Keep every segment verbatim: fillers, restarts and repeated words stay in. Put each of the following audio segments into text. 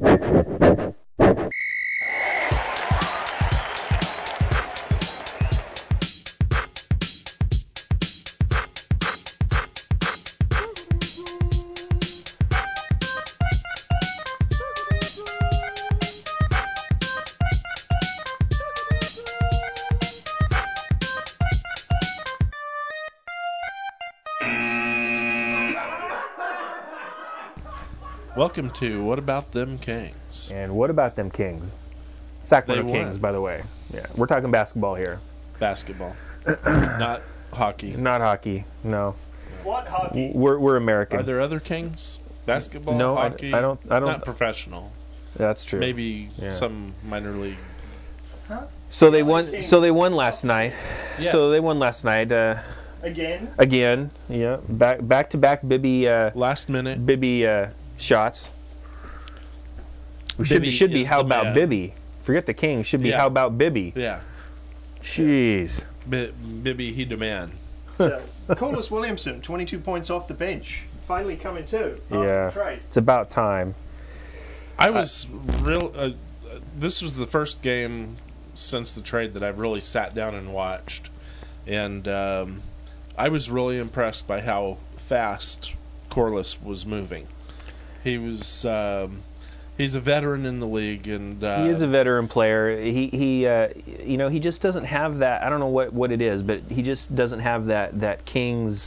Welcome to What About Them Kings? And what about them Kings? Sacramento They Kings, won. by the way. Yeah, we're talking basketball here, Basketball, not hockey. not hockey. No, What hockey? we're we're American. Are there other Kings? Basketball, No, I- hockey. I don't- I don't- Not professional. That's true. Maybe Yeah. some minor league. So they won. So they won last night. Yes. So they won last night uh, Again? again. Yeah, back back to back Bibby uh, Last minute. Bibby uh, shots. We should be, Bibby should be is how the about man. Bibby? Forget the King. Should be Yeah. how about Bibby? Yeah. Jeez. B- Bibby, he demand. So, Corliss Williamson, twenty-two points off the bench. Finally coming to. Yeah. Trade. It's about time. I was real. Uh, uh, this was the first game since the trade that I've really sat down and watched, and um, I was really impressed by how fast Corliss was moving. He was. Um, he's a veteran in the league, and uh, He is a veteran player. He he uh, you know, he just doesn't have that. I don't know what, what it is, but he just doesn't have that that Kings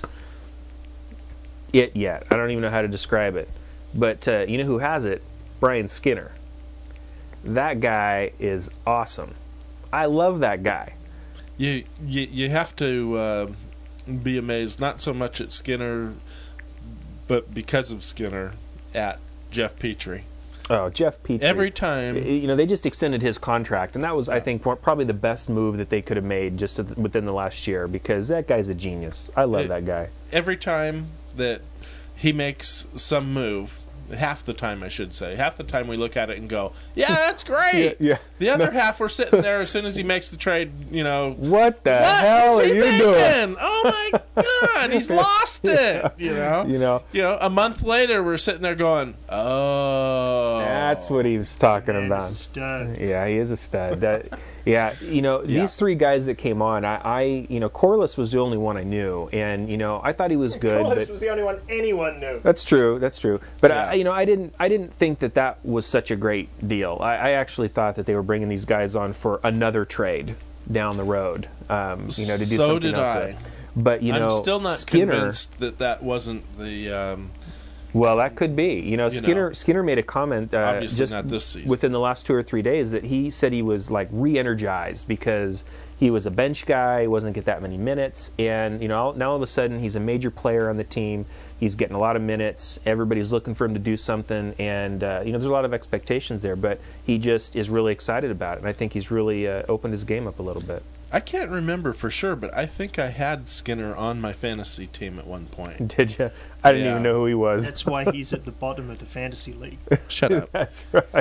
it yet. I don't even know how to describe it. But uh, you know who has it? Brian Skinner. That guy is awesome. I love that guy. you you you have to uh, be amazed, not so much at Skinner, but because of Skinner, at Jeff Petrie. Oh, Jeff Petrie. Every time, You know, they just extended his contract, and that was, I think, probably the best move that they could have made just within the last year, because that guy's a genius. I love It- that guy. every time that he makes some move, half the time I should say, half the time we look at it and go, yeah, that's great. Yeah, yeah. The other half, we're sitting there as soon as he makes the trade, you know, What the what hell is are he you thinking? doing? Oh my God, he's lost it. You know, You know, you know. A month later, we're sitting there going, "Oh, that's what he was talking Man, about. this is stud. Yeah, he is a stud. That, yeah, you know, Yeah. these three guys that came on, I, I, you know, Corliss was the only one I knew, and you know, I thought he was good. Corliss But was the only one anyone knew. that's true. That's true. But Yeah. I, you know, I didn't, I didn't think that that was such a great deal. I, I actually thought that they were bringing these guys on for another trade down the road. Um, you know, to do So something did else. I. with it. But you know, I'm still not Skinner. convinced that that wasn't the." Um, Well, that could be. You know, You Skinner know. Skinner made a comment uh, Obviously just not this season. within the last two or three days that he said he was like re-energized because he was a bench guy, he wasn't get that many minutes, and you know now all of a sudden he's a major player on the team. He's getting a lot of minutes. Everybody's looking for him to do something, and uh, you know there's a lot of expectations there. But he just is really excited about it, and I think he's really uh, opened his game up a little bit. I can't remember for sure, but I think I had Skinner on my fantasy team at one point. Did you? I didn't Yeah. even know who he was. That's why he's at the bottom of the fantasy league. Shut up. That's right.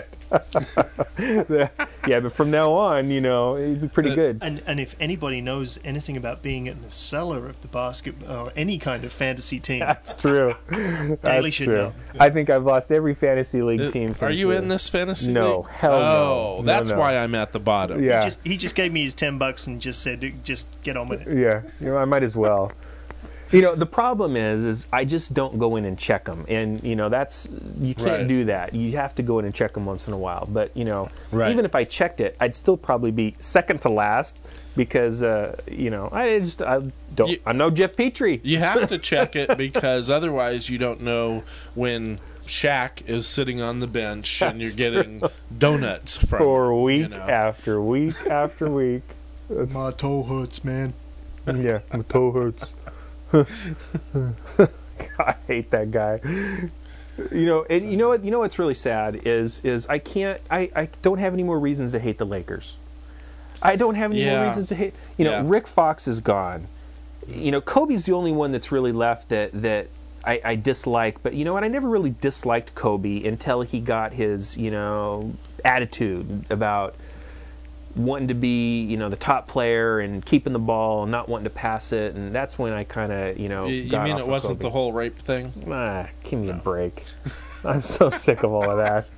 Yeah, but from now on, you know, he'd be pretty Uh, good. And and if anybody knows anything about being in the cellar of the basket or any kind of fantasy team, That's true. That's should true. know. I think I've lost every fantasy league Uh, team. Since Are you uh, in this fantasy No, league? hell no. Oh, No, that's no. why I'm at the bottom. Yeah, he just he just gave me his ten bucks and just said, just get on with it. yeah. You know, I might as well. You know, the problem is, is I just don't go in and check them, and you know that's you can't Right. do that. You have to go in and check them once in a while. But you know, Right. even if I checked it, I'd still probably be second to last because uh, you know I just I don't. You- I'm no Jeff Petrie. You have to check it because otherwise you don't know when Shaq is sitting on the bench and you're That's getting donuts from For him, week you know. after week after week. My toe hurts, man. Yeah, my toe hurts. God, I hate that guy. You know, and you know what? You know what's really sad is is I can't. I, I don't have any more reasons to hate the Lakers. I don't have any Yeah. more reasons to hate. You know, Yeah. Rick Fox is gone. You know, Kobe's the only one that's really left that that I, I dislike. But you know what? I never really disliked Kobe until he got his you know attitude about wanting to be, you know, the top player and keeping the ball and not wanting to pass it, and that's when I kind of, you know, You, you got mean off it of wasn't Kobe. the whole rape thing? Ah, give me a No. break. I'm so sick of all of that.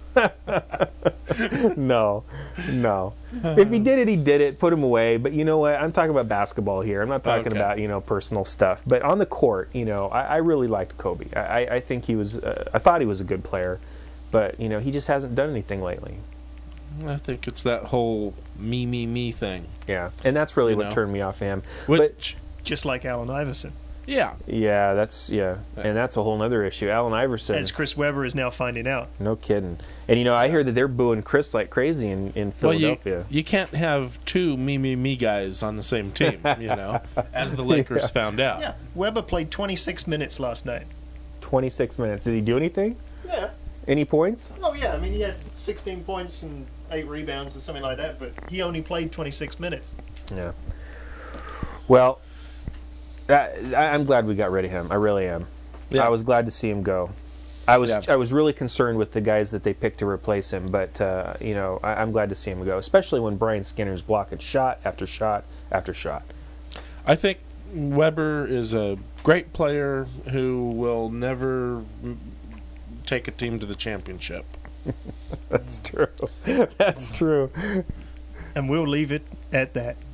no, no. If he did it, he did it. Put him away. But you know what? I'm talking about basketball here. I'm not talking Okay. about, you know, personal stuff. But on the court, you know, I, I really liked Kobe. I, I- I think he was. Uh, I thought he was a good player, but you know, he just hasn't done anything lately. I think it's that whole me, me, me thing. Yeah, and that's really You what know. turned me off him. Which, Just like Allen Iverson. yeah. Yeah, that's yeah, and that's a whole other issue. Allen Iverson, As Chris Webber is now finding out. no kidding. And you know, I hear that they're booing Chris like crazy in, in Well, you, Philadelphia. you can't have two me, me, me guys on the same team, you know, as the Lakers Yeah. found out. Yeah, Webber played twenty-six minutes last night. twenty-six minutes. Did he do anything? Yeah. Any points? Oh, yeah. I mean, he had sixteen points and eight rebounds or something like that, but he only played twenty-six minutes. Yeah. Well, I, I'm glad we got rid of him. I really am. Yeah. I was glad to see him go. I was Yeah. I was really concerned with the guys that they picked to replace him, but uh, you know, I, I'm glad to see him go, especially when Brian Skinner's blocking shot after shot after shot. I think Weber is a great player who will never mm, take a team to the championship. That's true. That's true. And we'll leave it at that.